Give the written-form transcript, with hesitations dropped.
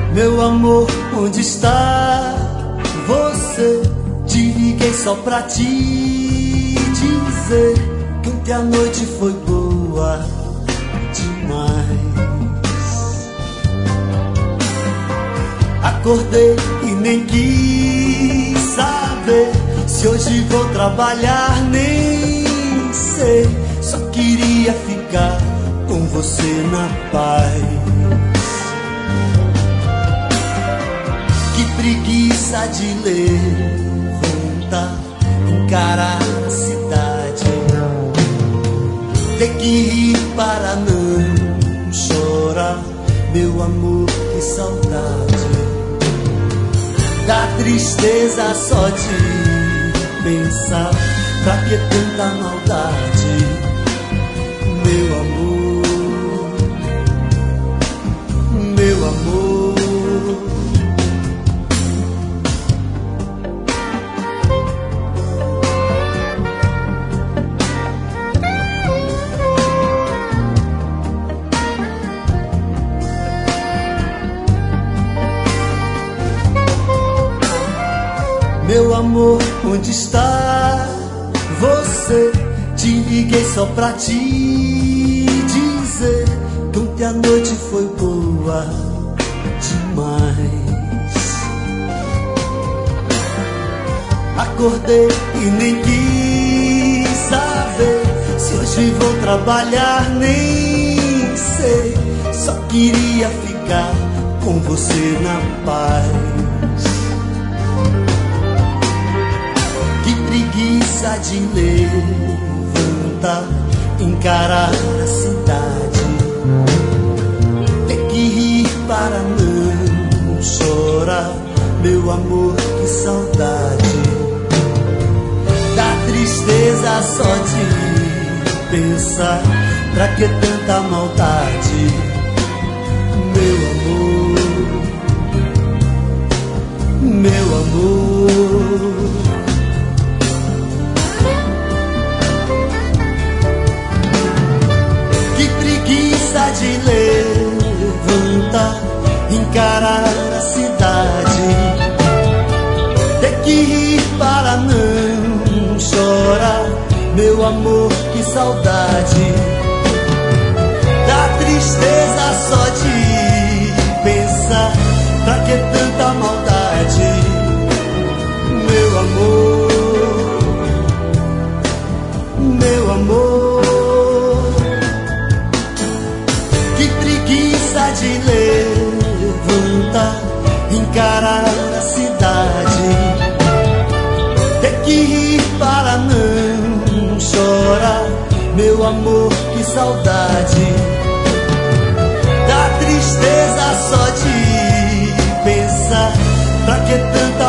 Meu amor, onde está você? Te liguei só pra te dizer que ontem a noite foi boa demais. Acordei e nem quis saber se hoje vou trabalhar, nem sei. Só queria ficar com você na paz. Que preguiça de levantar, encarar a cidade, ter que rir para não chorar. Meu amor, que saudade. Dá tristeza só de pensar, pra que tanta maldade? Meu amor, meu amor. Meu amor, onde está você? Te liguei só pra te dizer que ontem a noite foi boa demais. Acordei e nem quis saber se hoje vou trabalhar, nem sei. Só queria ficar com você na paz. Preguiça de levantar, encarar a cidade, ter que rir para não chorar. Meu amor, que saudade. Dá tristeza só de pensar, pra que tanta maldade? Meu amor, meu amor. De levantar, encarar a cidade, ter que rir para não chorar. Meu amor, que saudade. Dá tristeza só de pensar, pra que tanta maldade? Meu amor, meu amor. De levantar, encarar a cidade, ter que rir para não chorar. Meu amor, que saudade. Dá tristeza só de pensar, pra que tanto